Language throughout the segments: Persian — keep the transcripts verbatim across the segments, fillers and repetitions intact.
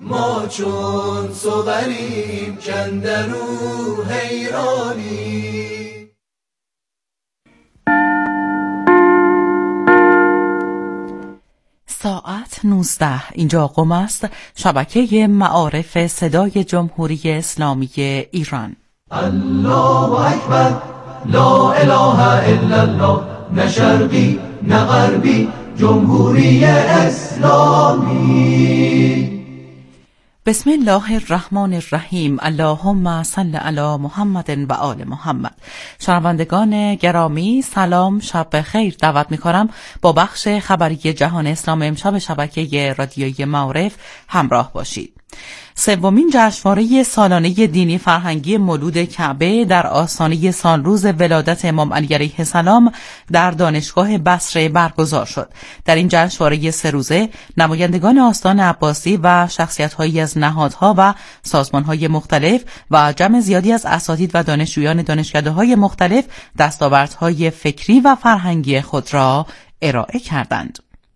ما چون صغریم کندرو حیرانی. ساعت نوزده، اینجا قم است، شبکه معارف صدای جمهوری اسلامی ایران. الله اکبر، لا اله الا الله، نه شرقی نه غربی، جمهوری اسلامی. بسم الله الرحمن الرحیم. اللهم صل علی محمد و آل محمد. شنوندگان گرامی، سلام، شب بخیر. دعوت می‌کنم با بخش خبری جهان اسلام امشب شبکه رادیویی معارف همراه باشید. سومین جشنواره سالانه دینی فرهنگی مولود کعبه در آستانه سالروز ولادت امام علی علیه السلام در دانشگاه بصره برگزار شد. در این جشنواره سه روزه نمایندگان آستان عباسی و شخصیت‌هایی از نهادها و سازمان‌های مختلف و جمع زیادی از اساتید و دانشجویان دانشکده‌های مختلف دستاوردهای فکری و فرهنگی خود را ارائه کردند.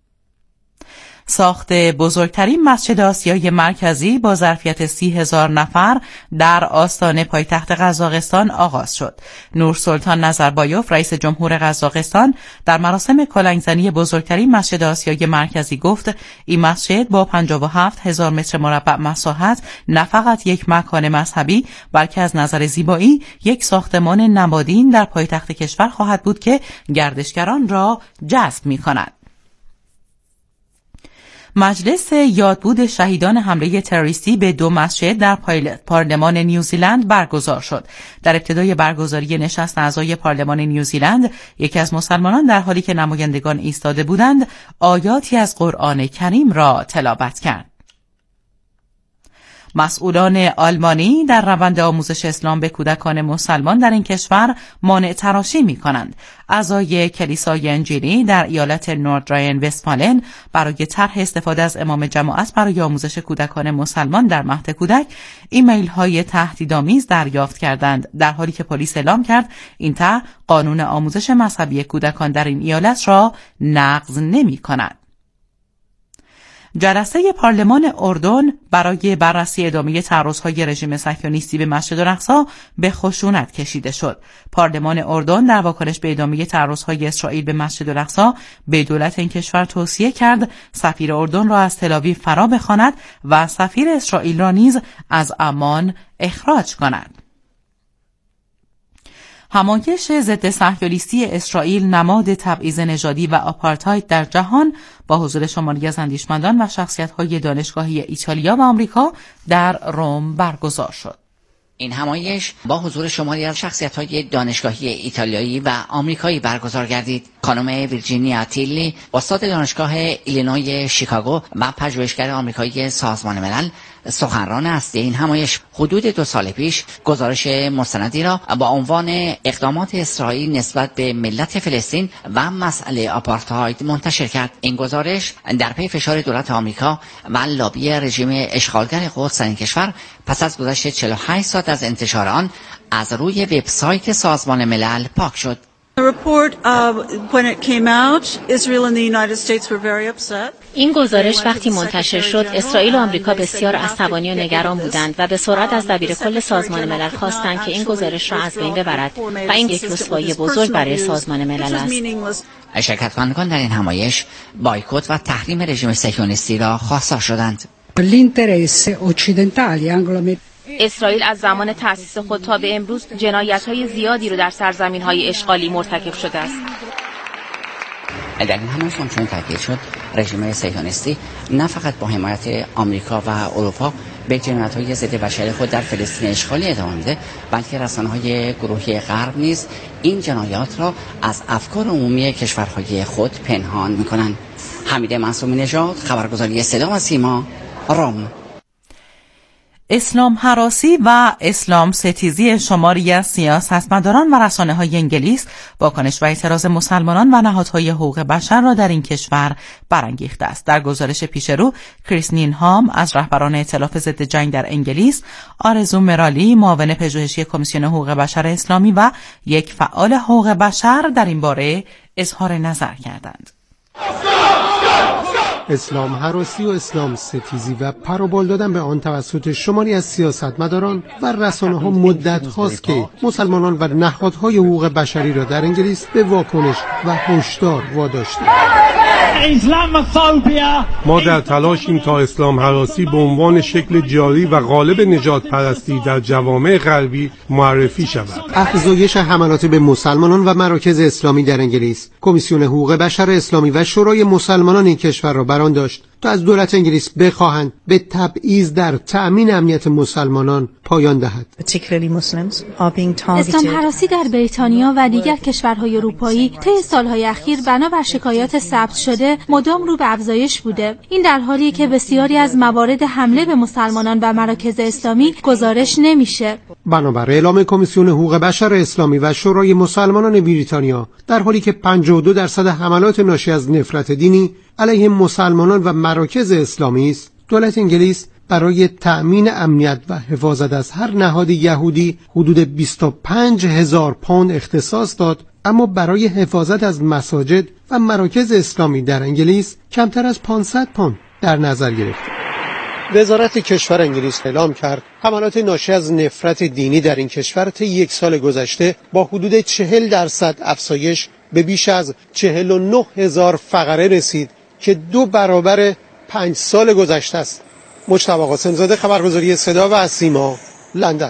ساخت بزرگترین مسجد آسیای مرکزی با ظرفیت سی هزار نفر در آستان پایتخت قزاقستان آغاز شد. نورسلطان نظربایوف رئیس جمهور قزاقستان در مراسم کلنگزنی بزرگترین مسجد آسیای مرکزی گفت این مسجد با پنجاه و هفت هزار متر مربع مساحت نه فقط یک مکان مذهبی بلکه از نظر زیبایی یک ساختمان نمادین در پایتخت کشور خواهد بود که گردشگران را جذب می‌کند. مجلس یادبود شهیدان حمله تروریستی به دو مسجد در پارلمان نیوزیلند برگزار شد. در ابتدای برگزاری نشست اعضای پارلمان نیوزیلند، یکی از مسلمانان در حالی که نمایندگان ایستاده بودند، آیاتی از قرآن کریم را تلاوت کرد. مسئولان آلمانی در روند آموزش اسلام به کودکان مسلمان در این کشور مانع تراشی می کنند. اعضای کلیسای انجیلی در ایالت نوردراین وستفالن برای طرح استفاده از امام جماعت برای آموزش کودکان مسلمان در مهد کودک ایمیل های تهدیدآمیز دریافت کردند، در حالی که پلیس اعلام کرد این طرح قانون آموزش مذهبی کودکان در این ایالت را نقض نمی کند. جلسه پارلمان اردن برای بررسی ادامه تعرضهای رژیم صهیونیستی به مسجد الاقصی به خشونت کشیده شد. پارلمان اردن در واکنش به ادامه تعرضهای اسرائیل به مسجد الاقصی به دولت این کشور توصیه کرد سفیر اردن را از تل‌آویو فرا بخواند و سفیر اسرائیل را نیز از عمان اخراج کند. همایش ضد صهیونیستی اسرائیل، نماد تبعیض نژادی و آپارتاید در جهان، با حضور شماری از اندیشمندان و شخصیت‌های دانشگاهی ایتالیا و آمریکا در روم برگزار شد. این همایش با حضور شماری از شخصیت‌های دانشگاهی ایتالیایی و آمریکایی برگزار گردید. خانم ویرجینیا تیلی، استاد دانشگاه ایلینوی شیکاگو و پژوهشگر آمریکایی سازمان ملل، سخنران اصلی این همایش حدود دو سال پیش گزارش مستندی را با عنوان اقدامات اسرائیل نسبت به ملت فلسطین و مسئله آپارتاید منتشر کرد. این گزارش در پی فشار دولت آمریکا و لابی رژیم اشغالگر قدس در این کشور پس از گذشت چهل و هشت ساعت از انتشار آن از روی وبسایت سازمان ملل پاک شد. این گزارش وقتی منتشر شد، اسرائیل و آمریکا بسیار عصبانی و نگران بودند و به سرعت از دبیرکل سازمان ملل خواستند که این گزارش را از بین ببرد و این یک رسوایی بزرگ برای سازمان ملل است. شرکت کنندگان در این همایش بایکوت و تحریم رژیم صهیونیستی را خواستار شدند. اسرائیل از زمان تأسیس خود تا به امروز جنایت‌های زیادی را در سرزمین‌های اشغالی مرتکب شده است. در این همایش همچنین تاکید شد رژیم صهیونیستی نه فقط با حمایت آمریکا و اروپا به جنایت‌های ضد بشری خود در فلسطین اشغالی ادامه میده، بلکه رسانه‌های گروهی غرب نیز این جنایات را از افکار عمومی کشورهای خود پنهان می‌کنند. حمید معصومی نژاد، خبرگزاری صدا و سیما، روم. اسلام هراسی و اسلام ستیزی شماری از سیاستمداران و رسانه‌های انگلیس واکنش و اعتراض مسلمانان و نهادهای حقوق بشر را در این کشور برانگیخته است. در گزارش پیشرو، کریس نینهام از رهبران ائتلاف ضد جنگ در انگلیس، آرزو مرالی معاون پژوهشی کمیسیون حقوق بشر اسلامی و یک فعال حقوق بشر در این باره اظهار نظر کردند. اسلام هراسی و اسلام ستیزی و پروبال دادن به آن توسط شماری از سیاستمداران و رسانه‌ها مدت هاست که مسلمانان و نهادهای حقوق بشری را در انگلیس به واکنش و هشدار واداشته. ما در تلاشیم تا اسلام هراسی به عنوان شکل جاری و غالب نجات پرستی در جوامع غربی معرفی شود. افزایش حملات به مسلمانان و مراکز اسلامی در انگلیس، کمیسیون حقوق بشر اسلامی و شورای مسلمانان این کشور را بران داشت تا از دولت انگلیس بخواهند به تبعیض در تأمین امنیت مسلمانان پایان دهد. اسلام هراسی در بریتانیا و دیگر کشورهای اروپایی طی سالهای اخیر بنابر شکایات ثبت شده مدام رو به افزایش بوده. این در حالیه که بسیاری از موارد حمله به مسلمانان و مراکز اسلامی گزارش نمیشه. بنابر اعلام کمیسیون حقوق بشر اسلامی و شورای مسلمانان بریتانیا، در حالی که پنجاه و دو درصد حملات ناشی از نفرت دینی علیه مسلمانان و مراکز اسلامی است، دولت انگلیس برای تأمین امنیت و حفاظت از هر نهاد یهودی حدود بیست و پنج هزار پوند اختصاص داد، اما برای حفاظت از مساجد و مراکز اسلامی در انگلیس کمتر از پانصد پوند در نظر گرفت. وزارت کشور انگلیس اعلام کرد حملات ناشی از نفرت دینی در این کشور طی یک سال گذشته با حدود چهل درصد افزایش به بیش از چهل و نه هزار فقره رسید که دو برابر پنج سال گذشته است. مجتبی قاسم‌زاده، خبرگزاری صدا و سیما، لندن.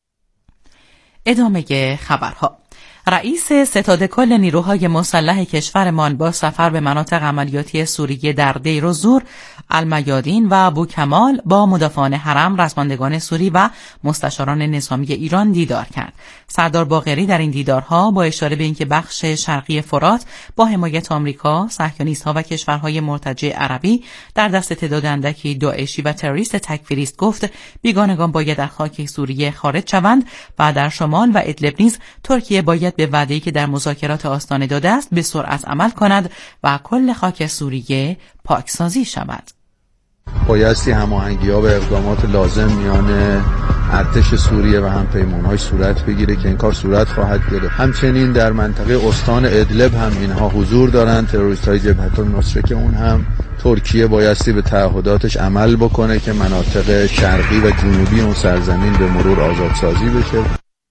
ادامه خبرها. رئیس ستاد کل نیروهای مسلح کشورمان با سفر به مناطق عملیاتی سوریه در دیر و زور، المیادین و بوکمال با مدافعان حرم، رزمندگان سوری و مستشاران نظامی ایران دیدار کرد. سردار باقری در این دیدارها با اشاره به اینکه بخش شرقی فرات با حمایت آمریکا، صهیونیست‌ها و کشورهای مرتجع عربی در دست تعداد اندکی داعشی و تروریست تکفیری است، گفت بیگانگان باید در خاک سوریه خارج شوند و در شمال و ادلب نیز ترکیه باید به وعده‌ای که در مذاکرات آستانه داده است به سرعت عمل کند و کل خاک سوریه پاکسازی شود. بایستی هماهنگی‌ها و اقدامات لازم میان ارتش سوریه و همپیمان‌های صورت بگیره که این کار صورت خواهد گرفت. همچنین در منطقه استان ادلب هم اینها حضور دارند، تروریست‌های جبهت النصره، که اون هم ترکیه بایستی به تعهداتش عمل بکنه که مناطق شرقی و جنوبی اون سرزمین به مرور آزادسازی بشه.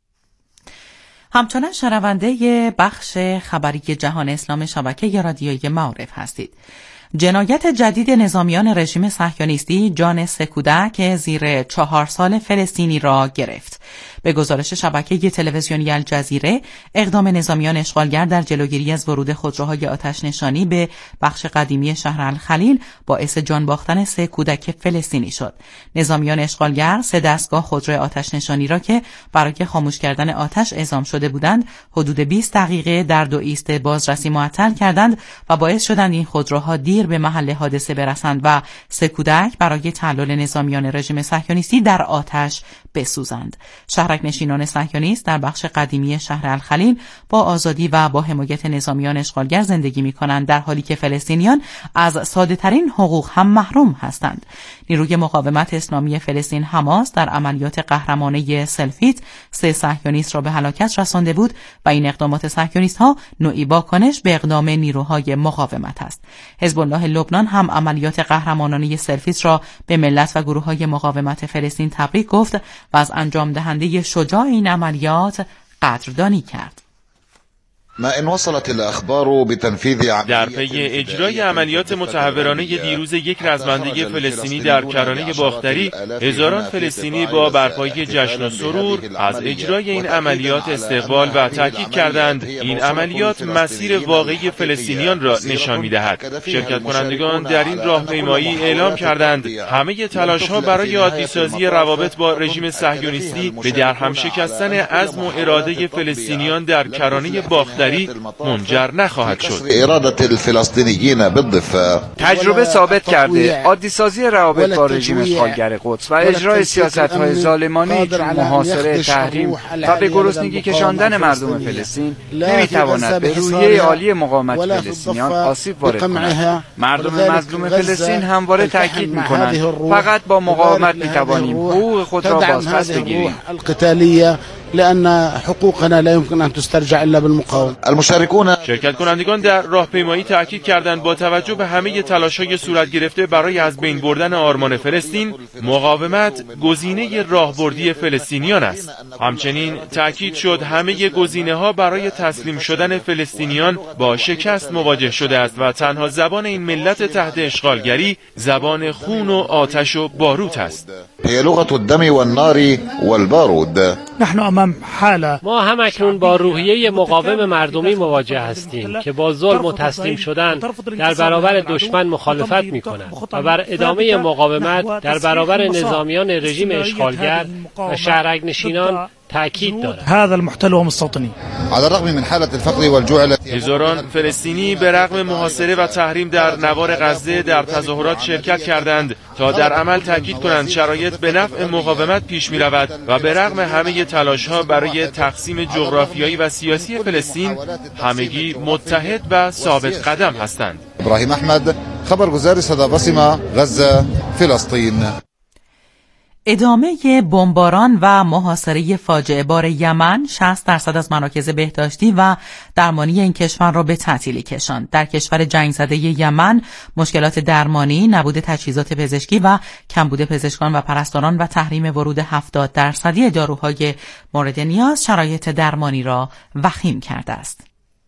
همچنان شنونده بخش خبری جهان اسلام شبکه رادیویی معارف هستید. جنایت جدید نظامیان رژیم صهیونیستی جان سه کودک زیر چهار سال فلسطینی را گرفت. به گزارش شبکه تلویزیونی الجزیره، اقدام نظامیان اشغالگر در جلوگیری از ورود خودروهای آتش نشانی به بخش قدیمی شهر الخلیل باعث جان باختن سه کودک فلسطینی شد. نظامیان اشغالگر سه دستگاه خودرو آتش نشانی را که برای خاموش کردن آتش اعزام شده بودند، حدود بیست دقیقه در دو ایست بازرسی معطل کردند و باعث شدند این خودروها دیر به محل حادثه برسند و سه کودک برای تعلل نظامیان رژیم صهیونیستی در آتش بسوزند. شهرک نشینان صهیونیست در بخش قدیمی شهر الخلیل با آزادی و با حمایت نظامیان اشغالگر زندگی می‌کنند، در حالی که فلسطینیان از ساده‌ترین حقوق هم محروم هستند. نیروی مقاومت اسلامی فلسطین حماس در عملیات قهرمانه سلفیت سه صهیونیست را به هلاکت رسانده بود و این اقدامات صهیونیست‌ها نوعی واکنش به اقدام نیروهای مقاومت است. حزب الله لبنان هم عملیات قهرمانانه سلفیت را به ملت و گروه‌های مقاومت فلسطین تبریک گفت و از انجام دهنده شجاع این عملیات قدردانی کرد. در پی اجرای عملیات متحورانه دیروز یک رزمنده فلسطینی در کرانه باختری، هزاران فلسطینی با برپایی جشن و سرور از اجرای این عملیات استقبال و تاکید کردند این عملیات مسیر واقعی فلسطینیان را نشان می‌دهد. شرکت کنندگان در این راهپیمایی اعلام کردند همه تلاش‌ها برای عادی‌سازی روابط با رژیم صهیونیستی به درهم شکستن عزم و اراده فلسطینیان در کرانه باختری منجر نخواهد شد. تجربه ثابت کرده عادی سازی روابط با رژیم اشغالگر قدس و اجرای سیاست‌های ظالمانه چون محاصره، تحریم و به گرسنگی کشاندن مردم فلسطین نمیتواند به روحیه عالی مقاومت فلسطینیان آسیب وارد کند. مردم مظلوم فلسطین همواره تاکید می‌کنند فقط با مقاومت می‌توانیم حقوق خود را بازپس بگیریم. لأن حقوقنا لا يمكن أن تسترجع إلا بالمقاومة. المشاركون شرکت کنندگان در راهپیمایی تاکید کردند با توجه به همه تلاش‌های صورت گرفته برای از بین بردن آرمان فلسطین، مقاومت گزینه راهبردی فلسطینیان است. همچنین تاکید شد همه گزینه‌ها برای تسلیم شدن فلسطینیان با شکست مواجه شده است و تنها زبان این ملت تحت اشغالگری زبان خون و آتش و باروت است. هي لغة الدم والنار والبارود. نحن امام حاله ما هم اکنون با روحیه مقاوم مردمی مواجه هستیم که با ظلم و تسلیم شدن در برابر دشمن مخالفت می‌کنند و بر ادامه مقاومت در برابر نظامیان رژیم اشغالگر و شهرک‌نشینان تأکید دارد. هذا المحتل ومستوطنی. على الرغم من حالة الفقر والجوع التي هزاران فلسطینی به رغم محاصره و تحریم در نوار غزه در تظاهرات شرکت کردند تا در عمل تأکید کنند شرایط به نفع مقاومت پیش می رود و به رغم همه تلاش‌ها برای تقسیم جغرافیایی و سیاسی فلسطین همگی متحد و ثابت قدم هستند. ابراهیم احمد، خبرگزار صدا بصمه، غزه، فلسطین. ادامه بمباران و محاصره فاجعه بار یمن شصت درصد از مراکز بهداشتی و درمانی این کشور را به تعطیلی کشاند. در کشور جنگ زده یمن مشکلات درمانی، نبود تجهیزات پزشکی و کمبود پزشکان و پرستاران و تحریم ورود هفتاد درصدی داروهای مورد نیاز شرایط درمانی را وخیم کرده است.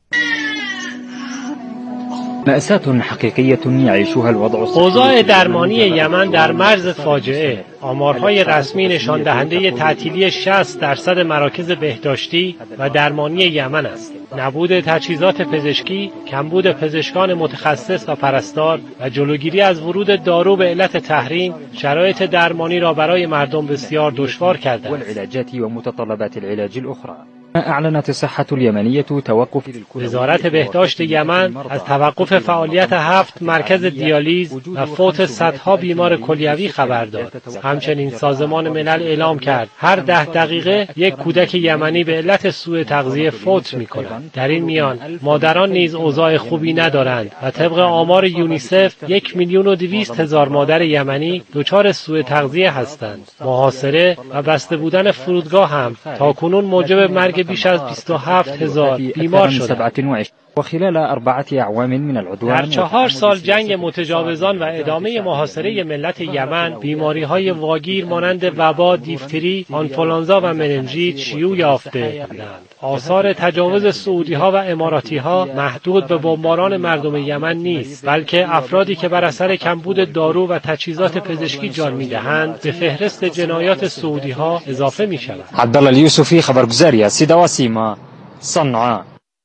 مأساة حقیقیة یعیشها الوضع. اوضاع درمانی یمن در مرز فاجعه. آمارهای رسمی نشان دهنده تعطیلی شصت درصد مراکز بهداشتی و درمانی یمن است. نبود تجهیزات پزشکی، کمبود پزشکان متخصص و پرستار و جلوگیری از ورود دارو به علت تحریم شرایط درمانی را برای مردم بسیار دشوار کرده است. والعلاجات ومتطلبات العلاج الأخرى. اعلنت صحة اليمنية توقف وزارت بهداشت یمن از توقف فعالیت هفت مرکز دیالیز و فوت صدها بیمار کلیوی خبر داد. همچنین سازمان ملل اعلام کرد هر ده دقیقه یک کودک یمنی به علت سوء تغذیه فوت می‌کند. در این میان مادران نیز اوضاع خوبی ندارند و طبق آمار یونیسف یک میلیون و دویست هزار مادر یمنی دچار سوء تغذیه هستند. محاصره و بسته بودن فرودگاه هم تاکنون موجب مرگ بیش از بیست و هفت هزار بیمار شده. و خلال اربعه اعوام من العدوان. در چهار سال جنگ متجاوزان و ادامه محاصره ملت یمن بیماری‌های واگیر مانند وبا، دیفتری، آنفولانزا و مننژیت شیوع یافته بودند. آثار تجاوز سعودی‌ها و اماراتی‌ها محدود به بمباران مردم یمن نیست، بلکه افرادی که بر اثر کمبود دارو و تجهیزات پزشکی جان می‌دهند به فهرست جنایات سعودی‌ها اضافه می‌شوند. عبدالله الیوسفی، خبرگزاری صدا و سیما، صنعا.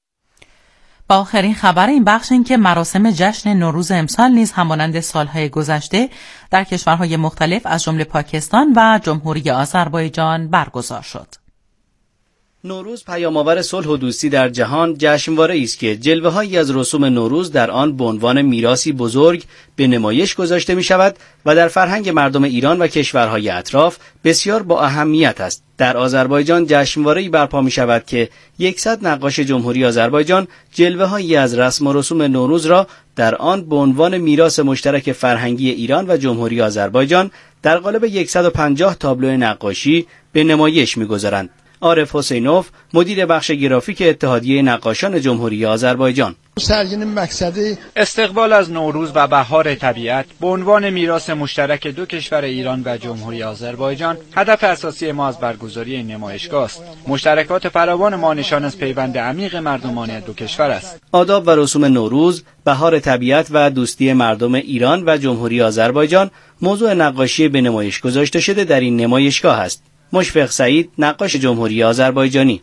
با آخرین خبر این بخش این که مراسم جشن نوروز امسال نیز همانند سالهای گذشته در کشورهای مختلف از جمله پاکستان و جمهوری آذربایجان برگزار شد. نوروز پیام‌آور صلح و دوستی در جهان جشنواره‌ای است که جلوه‌هایی از رسوم نوروز در آن به عنوان میراثی بزرگ به نمایش گذاشته می‌شود و در فرهنگ مردم ایران و کشورهای اطراف بسیار با اهمیت است. در آذربایجان جشنواره‌ای برپا می‌شود که صد نقاش جمهوری آذربایجان جلوه‌هایی از رسم و رسوم نوروز را در آن به عنوان میراث مشترک فرهنگی ایران و جمهوری آذربایجان در قالب صد و پنجاه تابلو نقاشی به نمایش می‌گذارند. عارف حسینوف، مدیر بخش گرافیک اتحادیه نقاشان جمهوری آذربایجان: استقبال از نوروز و بهار طبیعت به عنوان میراث مشترک دو کشور ایران و جمهوری آذربایجان هدف اساسی ما از برگزاری این نمایشگاه است. مشترکات فراوان ما نشان از پیوند عمیق مردمان دو کشور است. آداب و رسوم نوروز، بهار طبیعت و دوستی مردم ایران و جمهوری آذربایجان موضوع نقاشی به نمایش گذاشته شده در این نمایشگاه است. مشفق سعید، نقاش جمهوری آذربایجانی: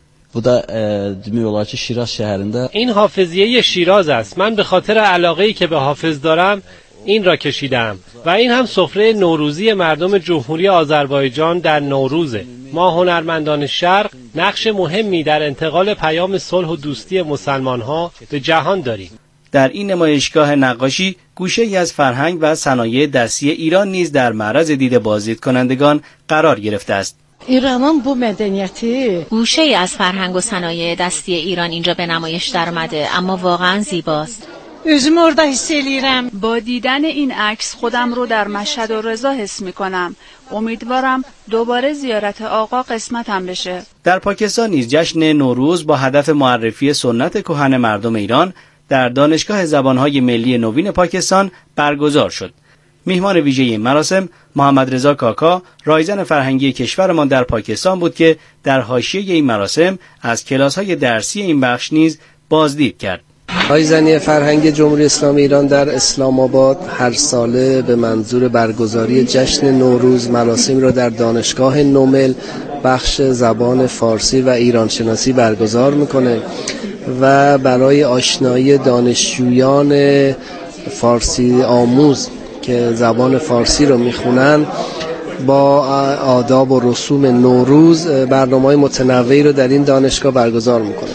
این حافظیه شیراز است. من به خاطر علاقه‌ای که به حافظ دارم این را کشیدم و این هم سفره نوروزی مردم جمهوری آذربایجان در نوروزه. ما هنرمندان شرق نقش مهمی در انتقال پیام صلح و دوستی مسلمان‌ها به جهان داریم. در این نمایشگاه نقاشی گوشه‌ای از فرهنگ و صنایع دستی ایران نیز در معرض دید بازدید کنندگان قرار گرفته است. ایران بو مدنیتی گوشه‌ای از فرهنگ و صنایع دستی ایران اینجا به نمایش درآمده، اما واقعا زیباست. Özümü orada hissediyorum. با دیدن این عکس خودم رو در مشهد و رضا حس میکنم. امیدوارم دوباره زیارت آقا قسمتم بشه. در پاکستان نیز جشن نوروز با هدف معرفی سنت کهن مردم ایران در دانشگاه زبانهای ملی نوین پاکستان برگزار شد. میهمان ویژه این مراسم محمد رضا کاکا، رایزن فرهنگی کشورمان در پاکستان بود که در حاشیه این مراسم از کلاس‌های درسی این بخش نیز بازدید کرد. رایزنی فرهنگی جمهوری اسلامی ایران در اسلام آباد هر ساله به منظور برگزاری جشن نوروز مراسم را در دانشگاه نومل بخش زبان فارسی و ایرانشناسی برگزار میکنه و برای آشنایی دانشجویان فارسی آموز که زبان فارسی رو میخونن با آداب و رسوم نوروز برنامه‌های متنوعی رو در این دانشگاه برگزار میکنه.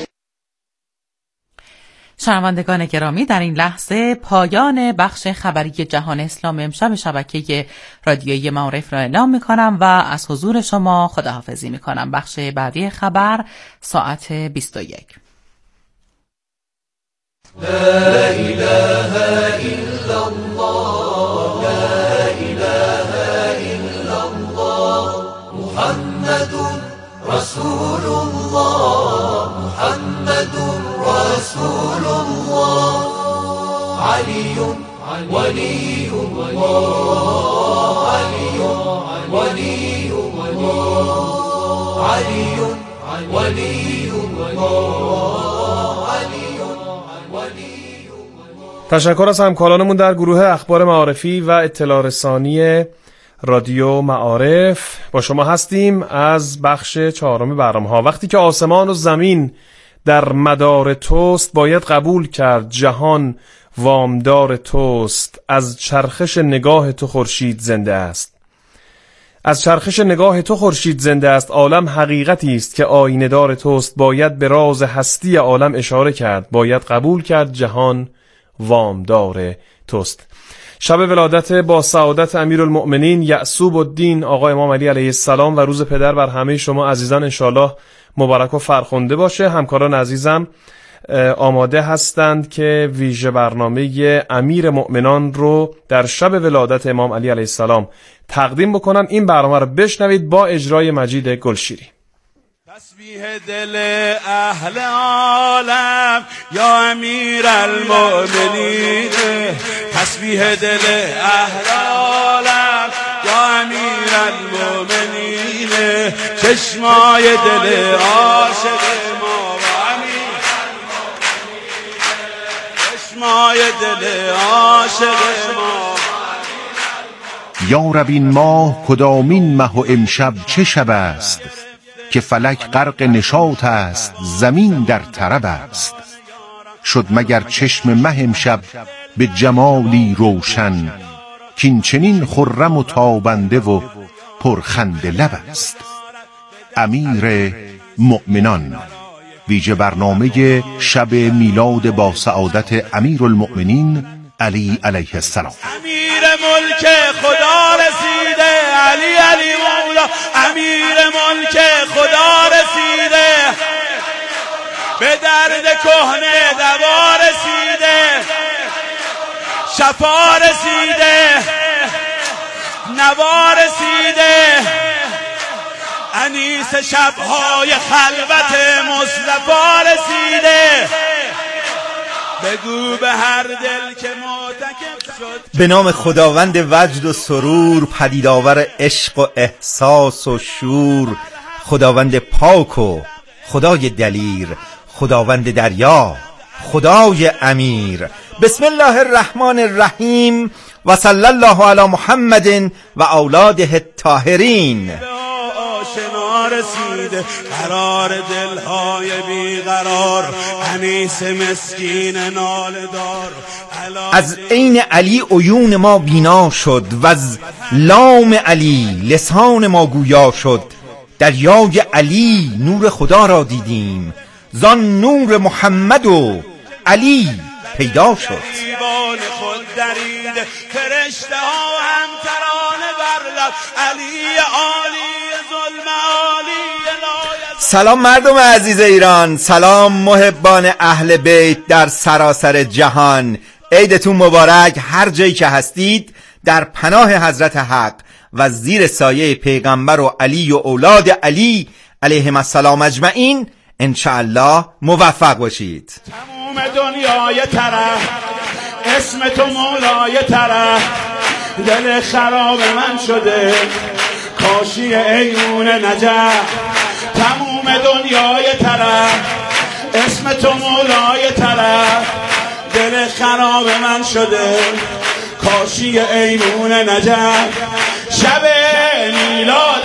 شنوندگان گرامی، در این لحظه پایان بخش خبری جهان اسلام امشب شبکه رادیویی معارف را اعلام میکنم و از حضور شما خداحافظی میکنم. بخش بعدی خبر ساعت بیست و یک. لا إله إلا الله لا إله إلا الله محمد رسول الله محمد رسول الله علي ولي الله علي ولي الله علي ولي الله علي. تشکر از همکارانمون در گروه اخبار معارفی و اطلاع رسانی رادیو معارف. با شما هستیم از بخش چهارم برنامه‌ها. وقتی که آسمان و زمین در مدار توست، باید قبول کرد جهان وامدار توست. از چرخش نگاه تو خورشید زنده است. از چرخش نگاه تو خورشید زنده است. عالم حقیقتی است که آینه دار توست. باید به راز هستی عالم اشاره کرد. باید قبول کرد جهان وامدار توست. شب ولادت با سعادت امیرالمؤمنین یعصوب الدین آقا امام علی علیه السلام و روز پدر بر همه شما عزیزان انشالله مبارک و فرخنده باشه. همکاران عزیزم آماده هستند که ویژه برنامه امیر مؤمنان رو در شب ولادت امام علی علیه السلام تقدیم بکنن. این برنامه رو بشنوید با اجرای مجید گلشیری. تسبیح دل اهل عالم یا امیر المؤمنین، تسبیح دل اهل عالم یا امیر المؤمنین، چشمای دل عاشق ما و امیر المؤمنین، چشمای دل عاشق ما. یا رب این ماه کدامین مه و امشب چه شب است، که فلک غرق نشاط است زمین در طرب است. شد مگر چشم مه امشب به جمالی روشن، کین چنین خرم و تابنده و پرخند لب است. امیر مؤمنان، ویژه برنامه شب میلاد با سعادت امیرالمؤمنین علی علیه السلام. امیر ملک خدا رسیده، علی علی مولا امیر ملک خدا رسیده، به درد کهنه دوا رسیده، شفا رسیده، نوا رسیده، انیس شبهای خلوت مصطفی رسیده. بگو به هر دل که معتکف شد. به نام خداوند وجد و سرور، پدیدآور عشق و احساس و شور، خداوند پاک و خدای دلیر، خداوند دریا، خدای امیر. بسم الله الرحمن الرحیم و صلی الله علی محمد و اولاده الطاهرین. آشنا رسیده قرار دلهای بیقرار، انیس مسکین نالدار. از عین علی عیون ما بینا شد، و از لام علی لسان ما گویا شد. دریای علی نور خدا را دیدیم، زان نور محمد و علی پیدا شد. دیوان خود درید فرشته ها هم ترانه برلب علی عالی ظلم عالی. سلام مردم عزیز ایران، سلام محبان اهل بیت در سراسر جهان. عیدتون مبارک. هر جایی که هستید در پناه حضرت حق و زیر سایه پیغمبر و علی و اولاد علی علیهم السلام اجمعین انشاءالله موفق باشید. تموم دنیای طرف اسم تو مولای طرف، دل خراب من شده کاشی ایون نجف. تموم دنیای طرف اسم تو مولای طرف، دل خراب من شده کاشی ایون نجف. شب میلاد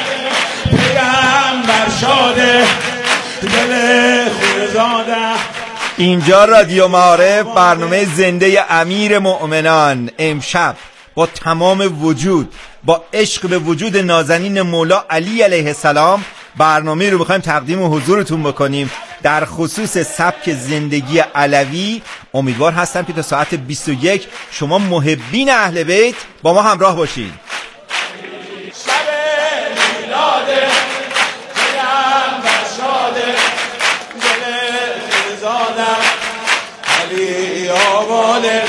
پیغمبر شاده دل خونزاده. اینجا رادیو معارف، برنامه زنده امیر مؤمنان. امشب با تمام وجود، با عشق به وجود نازنین مولا علی علیه السلام برنامه رو بخوایم تقدیم حضورتون بکنیم در خصوص سبک زندگی علوی. امیدوار هستم که تا ساعت بیست و یک شما محبین اهل بیت با ما همراه باشید. شب میلاد پیغمبر شاده دل خونزاده علی آباده.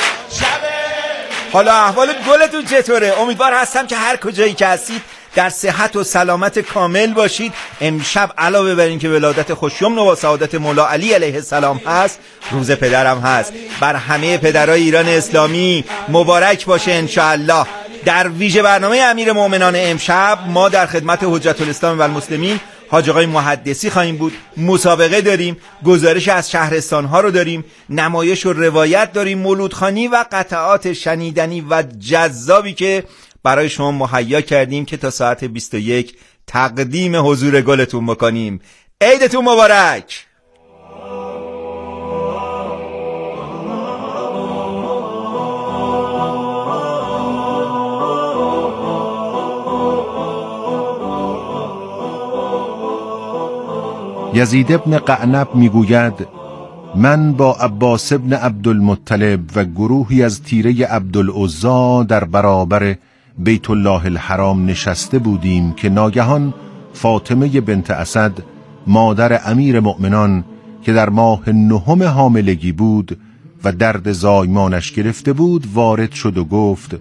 حالا احوال گلتون چطوره؟ امیدوار هستم که هر کجایی که هستید در صحت و سلامت کامل باشید. امشب علاوه بر این که ولادت خوشیمن و سعادت مولا علی علیه السلام هست، روز پدرم هست. بر همه پدرای ایران اسلامی مبارک باشه انشاءالله. در ویژه برنامه امیر مؤمنان امشب ما در خدمت حجت الاسلام و المسلمین حاج آقای محدثی خواهیم بود. مسابقه داریم، گزارش از شهرستان ها رو داریم، نمایش و روایت داریم، مولودخوانی و قطعات شنیدنی و جذابی که برای شما مهیا کردیم که تا ساعت بیست و یک تقدیم حضور گلتون بکنیم. عیدتون مبارک. یزید ابن قعنب میگوید من با عباس ابن عبدالمطلب و گروهی از تیره عبدالعزا در برابر بیت الله الحرام نشسته بودیم که ناگهان فاطمه بنت اسد مادر امیر مؤمنان که در ماه نهم حاملگی بود و درد زایمانش گرفته بود وارد شد و گفت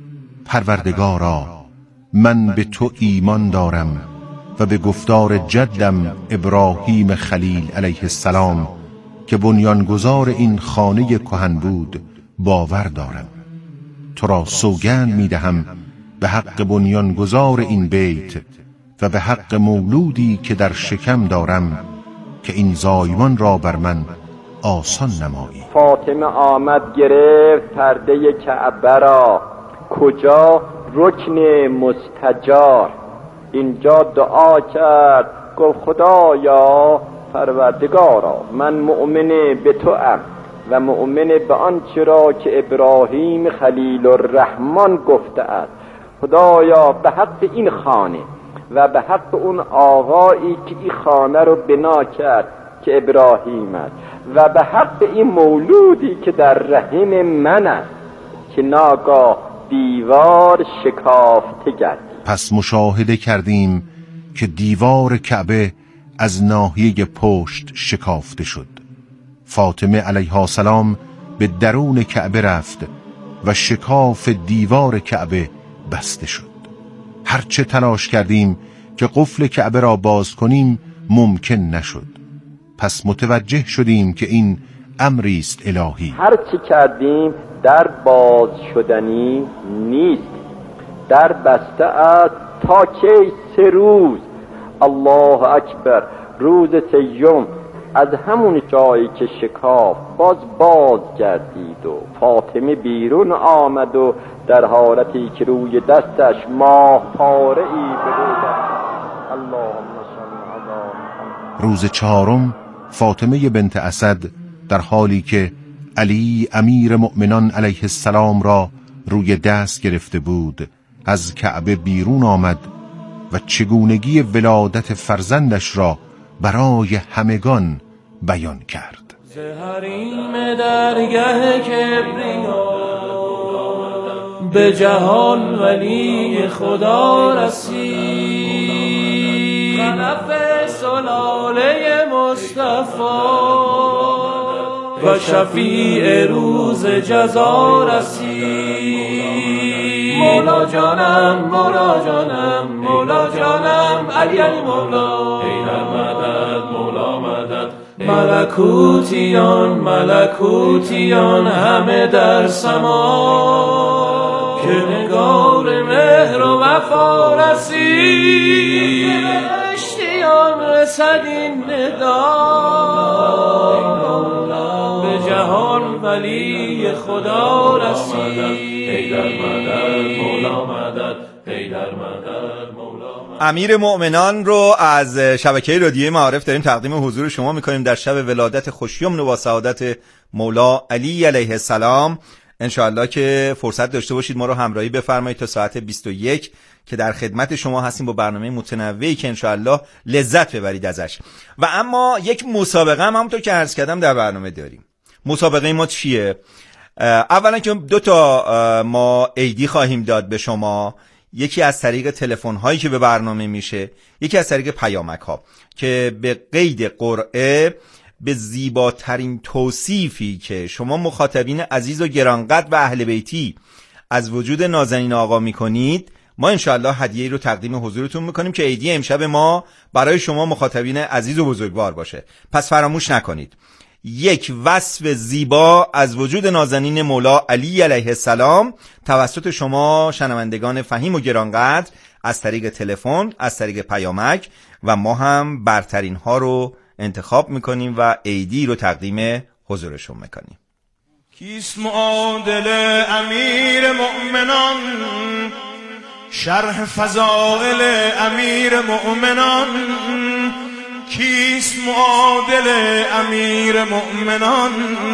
پروردگارا من به تو ایمان دارم و به گفتار جدم ابراهیم خلیل علیه السلام که بنیانگذار این خانه کهن بود باور دارم. تو را سوگند میدهم به حق بنیانگذار این بیت و به حق مولودی که در شکم دارم که این زایمان را بر من آسان نمایی. فاطمه آمد گرفت پرده کعبه را، کجا؟ رکن مستجار. اینجا دعا کرد گفت خدایا پروردگارا من مؤمن به تو ام و مؤمن به آنچه را که ابراهیم خلیل الرحمن گفته است. خدایا به حق این خانه و به حق اون آقایی که این خانه رو بنا کرد که ابراهیم است و به حق این مولودی که در رحم من است که ناگاه دیوار شکافته گشت. پس مشاهده کردیم که دیوار کعبه از ناحیه پشت شکافته شد. فاطمه علیها السلام به درون کعبه رفت و شکاف دیوار کعبه بسته شد. هرچه تلاش کردیم که قفل کعبه را باز کنیم ممکن نشد. پس متوجه شدیم که این امری است الهی. هرچی کردیم در باز شدنی نیست، در بسته است. تا کی؟ سه روز. الله اکبر. روز سیوم از همون جایی که شکاف باز باز گردید و فاطمه بیرون آمد و در حالتی که روی دستش ماه پاره ای بود. اللهم صل علی محمد. روز چهارم فاطمه بنت اسد در حالی که علی امیر مؤمنان علیه السلام را روی دست گرفته بود از کعبه بیرون آمد و چگونگی ولادت فرزندش را برای همگان بیان کرد. ز حریم درگه کبریا به جهان ولی خدا رسید، خلف سلاله مصطفی و شفیع روز جزا رسید. مولا جانم مولا جانم مولا جانم علی علی مولا، حیدر مدد مولا مدد. ملکوتیان ملکوتیان همه در سما، که نگار مهر و وفا رسید، فرشتیان رسد این ندا، به جهان ولی خدا رسید. حیدر مدد مولا مدد، حیدر مدد مولا مدد. امیر مؤمنان رو از شبکه رادیوی معارف داریم تقدیم حضور شما میکنیم در شب ولادت خوشیمن و سعادت مولا علی علیه السلام. انشاءالله که فرصت داشته باشید ما رو همراهی بفرمایید تا ساعت بیست و یک که در خدمت شما هستیم با برنامه متنوعی که انشاءالله لذت ببرید ازش. و اما یک مسابقه هم همونطور که عرض کردم در برنامه داریم. مسابقه ما چیه؟ اولا که دو تا ما ایدی خواهیم داد به شما، یکی از طریق تلفن هایی که به برنامه میشه، یکی از طریق پیامک ها که به قید قرعه به زیباترین توصیفی که شما مخاطبین عزیز و گرانقدر و اهل بیتی از وجود نازنین آقا میکنید، ما انشاءالله هدیه‌ای رو تقدیم حضورتون میکنیم که ایدی امشب ما برای شما مخاطبین عزیز و بزرگوار باشه. پس فراموش نکنید یک وصف زیبا از وجود نازنین مولا علی علیه السلام توسط شما شنوندگان فهیم و گرانقدر از طریق تلفن، از طریق پیامک، و ما هم برترین ها رو انتخاب میکنیم و ایدی رو تقدیم حضورشون میکنیم. کیست معادل امیر مؤمنان، شرح فضائل امیر مؤمنان. کیست معادل امیر مؤمنان،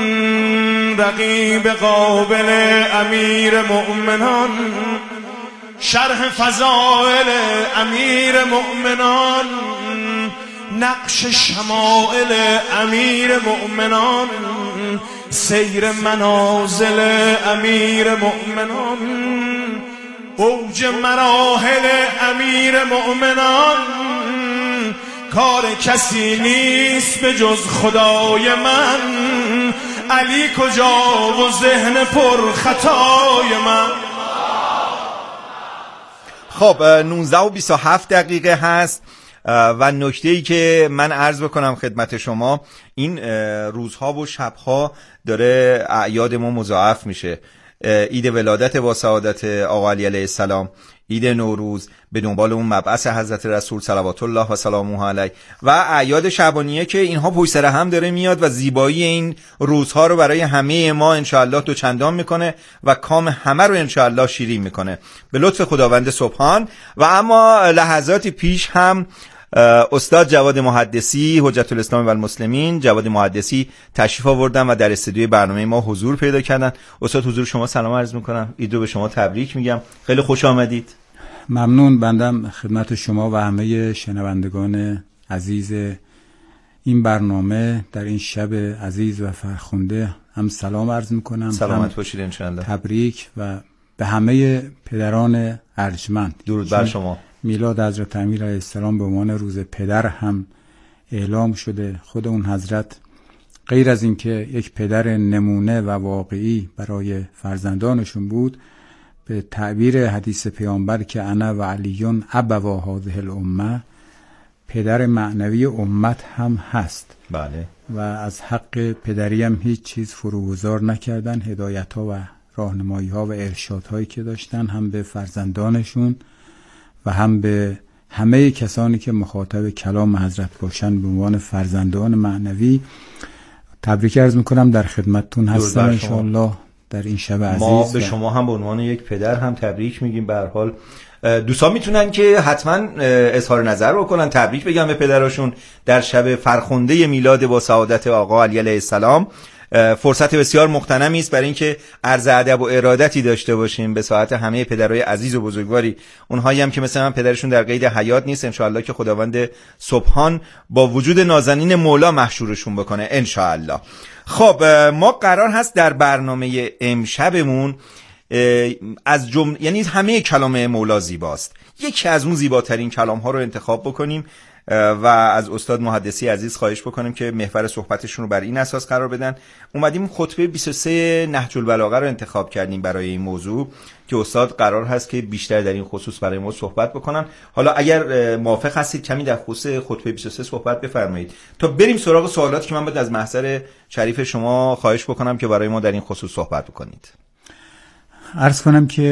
رقیب قابل امیر مؤمنان. شرح فضائل امیر مؤمنان، نقش شمائل امیر مؤمنان. سیر منازل امیر مؤمنان، اوج مراحل امیر مؤمنان. کار کسی نیست به جز خدای من، علی کجا و ذهن پر خطای من. خب نوزده و بیست و هفت دقیقه هست و نکته‌ای که من عرض بکنم خدمت شما، این روزها و شبها داره اعیاد ما مضاعف میشه. عید ولادت با سعادت آقا علی علیه السلام، عید نوروز، به دنبال اون مبعث حضرت رسول صلوات الله و سلامه علیه، و اعیاد شعبانیه که اینها پشت سر هم داره میاد و زیبایی این روزها رو برای همه ما انشاءالله دو چندان میکنه و کام همه رو انشاءالله شیرین میکنه به لطف خداوند سبحان. و اما لحظاتی پیش هم استاد جواد محدثی، حجت الاسلام و المسلمین، جواد محدثی تشریف آوردن و در استودیوی برنامه ما حضور پیدا کردن. استاد حضور شما سلام عرض میکنم، عید رو به شما تبریک میگم، خیلی خوش آمدید. ممنون. بندم خدمت شما و همه شنوندگان عزیز این برنامه در این شب عزیز و فرخنده هم سلام عرض میکنم. سلامت باشید انشاءالله. تبریک و به همه پدران ارجمند. درود بر شما. میلاد حضرت امیر علیه السلام به عنوان روز پدر هم اعلام شده. خود اون حضرت غیر از اینکه یک پدر نمونه و واقعی برای فرزندانشون بود، به تعبیر حدیث پیامبر که انا و علیون ابوا هذه الامه، پدر معنوی امت هم هست. بله. و از حق پدری هم هیچ چیز فروگذار نکردن. هدایت ها و راهنمایی ها و ارشاد هایی که داشتن هم به فرزندانشون و هم به همه کسانی که مخاطب کلام حضرت باشن به عنوان فرزندان معنوی تبریک عرض میکنم. در خدمتتون هستم انشاءالله در این شب عزیز. ما به شما هم به عنوان یک پدر هم تبریک میگیم. به هر حال دوستان میتونن که حتما اظهار نظر بکنن، تبریک بگن به پدرشون در شب فرخنده میلاد با سعادت آقا علی علیه السلام. فرصت بسیار مغتنمی است برای اینکه عرض ادب و ارادتی داشته باشیم به ساعت همه پدرای عزیز و بزرگواری، اونهایی هم که مثلا من پدرشون در قید حیات نیست، انشاءالله که خداوند سبحان با وجود نازنین مولا محشورشون بکنه انشاءالله. خب ما قرار هست در برنامه امشبمون از جمله یعنی همه کلام مولا زیباست، یکی از اون زیباترین کلام ها رو انتخاب بکنیم و از استاد محدثی عزیز خواهش بکنیم که محور صحبتشون رو بر این اساس قرار بدن. اومدیم خطبه بیست و سه نهج البلاغه رو انتخاب کردیم برای این موضوع که استاد قرار هست که بیشتر در این خصوص برای ما صحبت بکنن. حالا اگر موافق هستید کمی در خصوص خطبه بیست و سه صحبت بفرمایید تا بریم سراغ سوالاتی که من باید از محضر شریف شما خواهش بکنم که برای ما در این خصوص صحبت بکنید. عرض کنم که